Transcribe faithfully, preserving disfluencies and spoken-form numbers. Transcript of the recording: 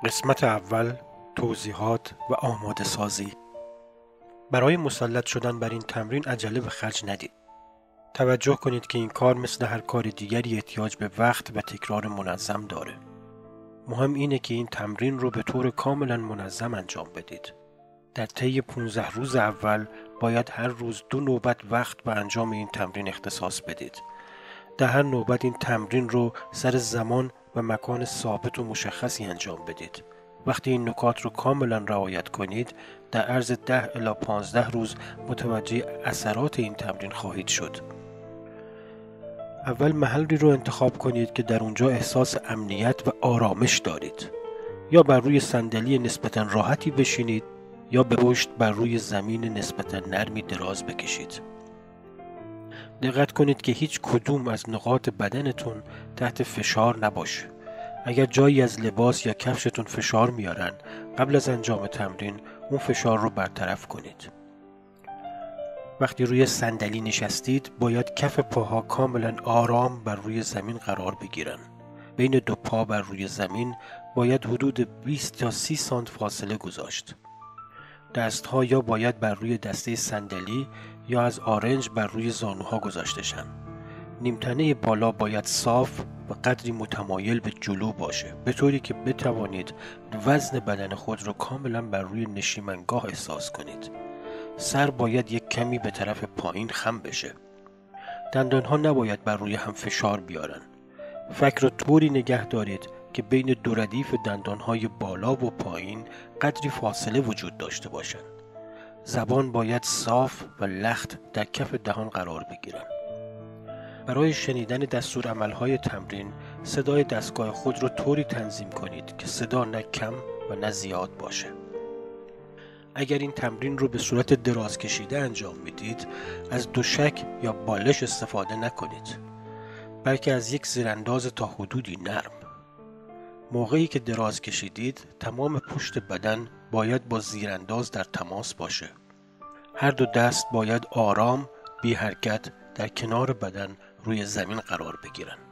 قسمت اول، توضیحات و آماده سازی. برای مسلط شدن بر این تمرین عجله به خرج ندید. توجه کنید که این کار مثل هر کار دیگری احتیاج به وقت و تکرار منظم داره. مهم اینه که این تمرین رو به طور کاملا منظم انجام بدید. در طی پانزده روز اول باید هر روز دو نوبت وقت به انجام این تمرین اختصاص بدید. در هر نوبت این تمرین رو سر زمان و مکان ثابت و مشخصی انجام بدید. وقتی این نکات رو کاملا رعایت کنید، در عرض ده الی پانزده روز متوجه اثرات این تمرین خواهید شد. اول محلی رو انتخاب کنید که در اونجا احساس امنیت و آرامش دارید. یا بر روی صندلی نسبتا راحتی بشینید یا به پشت بر روی زمین نسبتا نرمی دراز بکشید. دقت کنید که هیچ کدوم از نقاط بدنتون تحت فشار نباشه. اگر جایی از لباس یا کفشتون فشار میارن، قبل از انجام تمرین اون فشار رو برطرف کنید. وقتی روی صندلی نشستید، باید کف پاها کاملا آرام بر روی زمین قرار بگیرن. بین دو پا بر روی زمین باید حدود بیست تا سی سانت فاصله گذاشت. دستها یا باید بر روی دسته صندلی یا از آرنج بر روی زانوها گذاشته شن. نیمتنه بالا باید صاف و قدری متمایل به جلو باشه، به طوری که بتوانید وزن بدن خود را کاملا بر روی نشیمنگاه احساس کنید. سر باید یک کمی به طرف پایین خم بشه. دندانها نباید بر روی هم فشار بیارن. فک را طوری نگه دارید که بین دو ردیف دندانهای بالا و پایین قدری فاصله وجود داشته باشند. زبان باید صاف و لخت در کف دهان قرار بگیرن. برای شنیدن دستورالعمل‌های تمرین، صدای دستگاه خود را طوری تنظیم کنید که صدا نه کم و نه زیاد باشه. اگر این تمرین رو به صورت دراز کشیده انجام میدید، از دوشک یا بالش استفاده نکنید، بلکه از یک زیرانداز تا حدودی نرم. موقعی که دراز کشیدید، تمام پشت بدن باید با زیرانداز در تماس باشه. هر دو دست باید آرام، بی حرکت در کنار بدن روی زمین قرار بگیرن.